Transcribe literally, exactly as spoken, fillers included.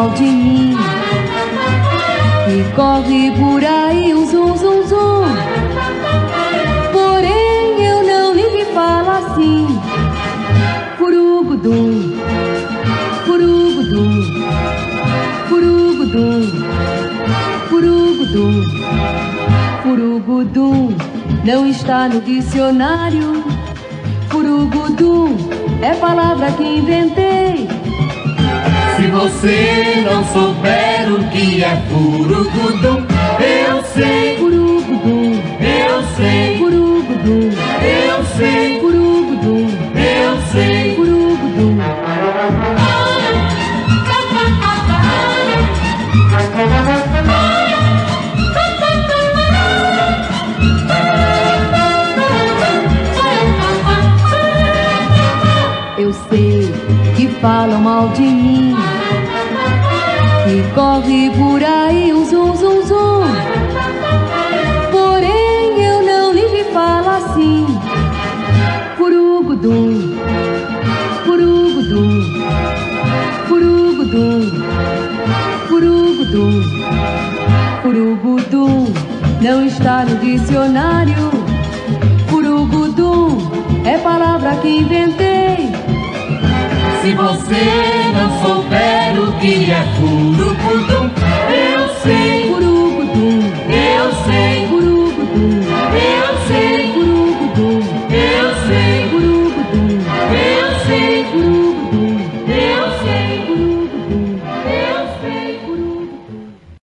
mal de mim, e corre por aí um zum, zum, zum. Porém eu não lhe falo assim. Furugudum, furugudum, furugudum, furugudum, furugudum não está no dicionário. Furugudum é palavra que inventei. Se você não souber o que é furugudum, eu sei. Furugudum, eu sei. Furugudum, eu sei. Furugudum, eu sei. Furugudum. Eu sei que falam mal de mim, e corre por aí um zum, zum, zum. Porém eu não lhe falo assim. Furugudum, furugudum, furugudum, furugudum, furugudum não está no dicionário. Furugudum é palavra que inventei. Se você não souber o que é furugudum, eu sei.